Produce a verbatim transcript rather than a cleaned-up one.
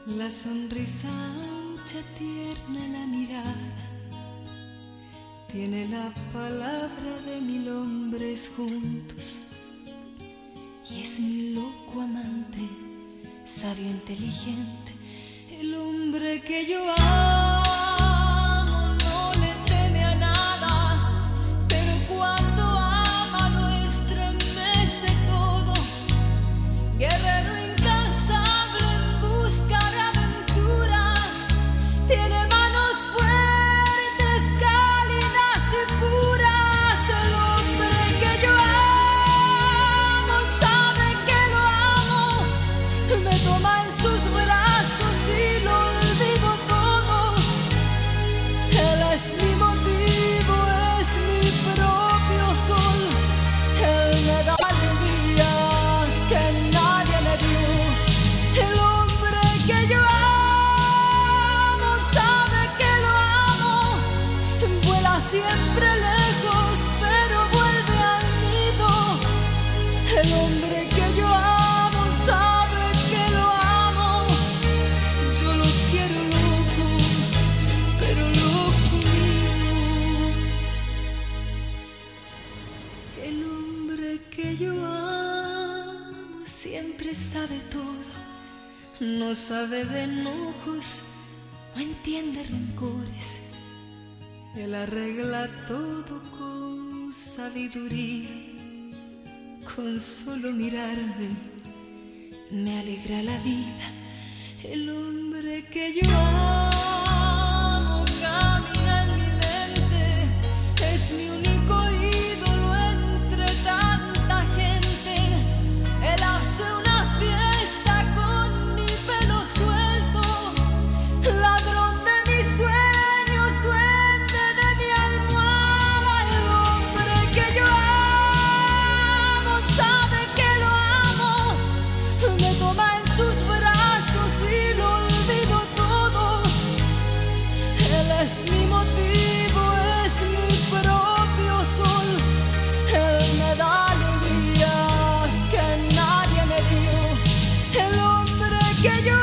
La sonrisa ancha, tierna la mirada, tiene la palabra de mil hombres juntos. Y es mi loco amante, sabio, inteligente, el hombre que yo amo. No le teme a nada, pero cuando ama lo estremece todo. Guerrero incansable en busca de aventuras, tiene manos fuertes, cálidas y puras. El hombre que yo amo sabe que lo amo, me toma en sus brazos y lo olvido todo. Él es mi motivo, es mi propio sol. Él me da alegrías que nadie me dio. El hombre que yo amo sabe que lo amo. Vuela siempre lejos, pero vuelve al nido. El hombre que yo amo sabe que lo amo. Yo lo quiero loco, pero loco mío. El hombre que yo amo siempre sabe todo, no sabe de enojos, no entiende rencores. Él arregla todo con sabiduría, con solo mirarme me alegra la vida. El hombre que yo amo camina en mi mente, es mi único ídolo entre tanta gente. Él hace una fiesta con mi pelo suelto, ladrón de mis sueños, duende de mi almohada. El hombre que yo amo sabe que lo amo, me toma en sus brazos y lo olvido todo. Él es mi motivo, es mi propio sol. Él me da alegrías que nadie me dio. El hombre que yo